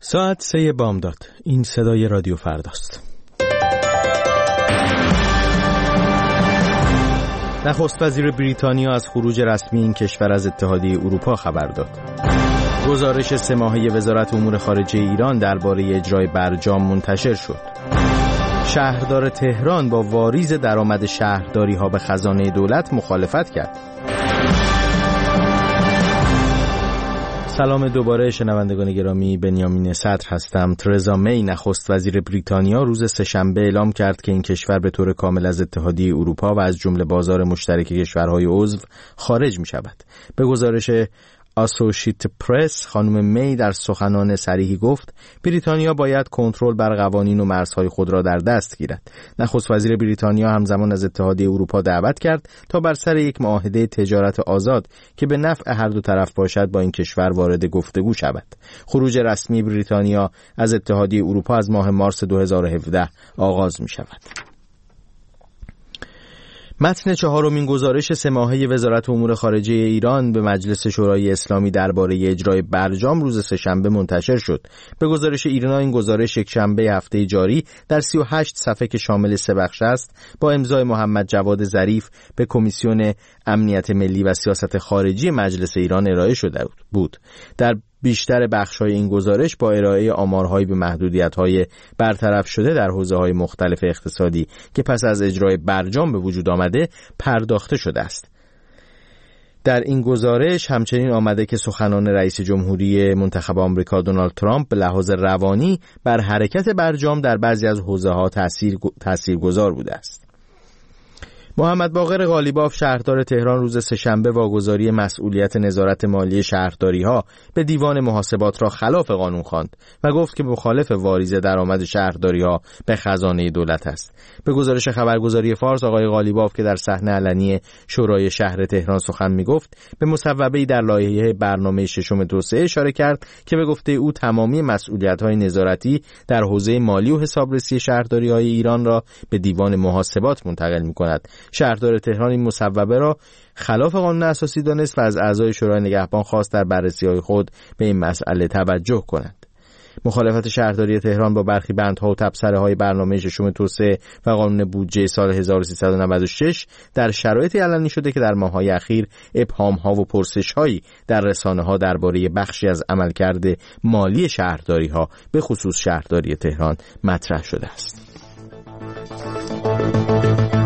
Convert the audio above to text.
ساعت 3 بامداد. این صدای رادیو فرداست. نخست وزیر بریتانیا از خروج رسمی این کشور از اتحادیه اروپا خبر داد. گزارش 3 ماهه وزارت امور خارجه ایران درباره اجرای برجام منتشر شد. شهردار تهران با واریز درآمد شهرداری‌ها به خزانه دولت مخالفت کرد. سلام دوباره شنوندگان گرامی، بنیامین صدر هستم. ترزا می نخست وزیر بریتانیا روز سه‌شنبه اعلام کرد که این کشور به طور کامل از اتحادیه اروپا و از جمله بازار مشترک کشورهای عضو خارج می شود. به گزارش اسوسییتد پرس خانم می در سخنان صریحی گفت بریتانیا باید کنترل بر قوانین و مرزهای خود را در دست گیرد. نخست وزیر بریتانیا همزمان از اتحادیه اروپا دعوت کرد تا بر سر یک معاهده تجارت آزاد که به نفع هر دو طرف باشد با این کشور وارد گفتگو شود. خروج رسمی بریتانیا از اتحادیه اروپا از ماه مارس 2017 آغاز می شود. متن 4مین گزارش 3 ماهه وزارت امور خارجه ایران به مجلس شورای اسلامی درباره اجرای برجام روز سه‌شنبه منتشر شد. به گزارش ایرنا این گزارش یک شنبه هفته جاری در 38 صفحه که شامل 3 بخش است با امضای محمد جواد ظریف به کمیسیون امنیت ملی و سیاست خارجی مجلس ایران ارائه شده بود. در بیشتر بخش‌های این گزارش با ارائه آمارهایی به محدودیت‌های برطرف شده در حوزه‌های مختلف اقتصادی که پس از اجرای برجام به وجود آمده پرداخته شده است. در این گزارش همچنین آمده که سخنان رئیس جمهوری منتخب آمریکا دونالد ترامپ به لحاظ روانی بر حرکت برجام در بعضی از حوزه‌ها تاثیرگذار بوده است. محمد باقر قالیباف شهردار تهران روز سه‌شنبه واگذاری مسئولیت نظارت مالی شهرداری‌ها به دیوان محاسبات را خلاف قانون خواند و گفت که مخالف واریز درآمد شهرداری‌ها به خزانه دولت است. به گزارش خبرگزاری فارس آقای قالیباف که در صحنه علنی شورای شهر تهران سخن می‌گفت به مصوبه‌ای در لایحه برنامه 6 توسعه اشاره کرد که به گفته او تمامی مسئولیت‌های نظارتی در حوزه مالی و حسابرسی شهرداری‌های ایران را به دیوان محاسبات منتقل می‌کند. شهردار تهران این مصوبه را خلاف قانون اساسی دانست و از اعضای شورای نگهبان خواست در بررسی‌های خود به این مسئله توجه کنند. مخالفت شهرداری تهران با برخی بندها و تبصره‌های برنامه 6 توسعه و قانون بودجه سال 1396 در شرایطی علنی شده که در ماه‌های اخیر ابهام‌ها و پرسش‌هایی در رسانه‌ها درباره بخشی از عملکرد مالی شهرداری‌ها به خصوص شهرداری تهران مطرح شده است.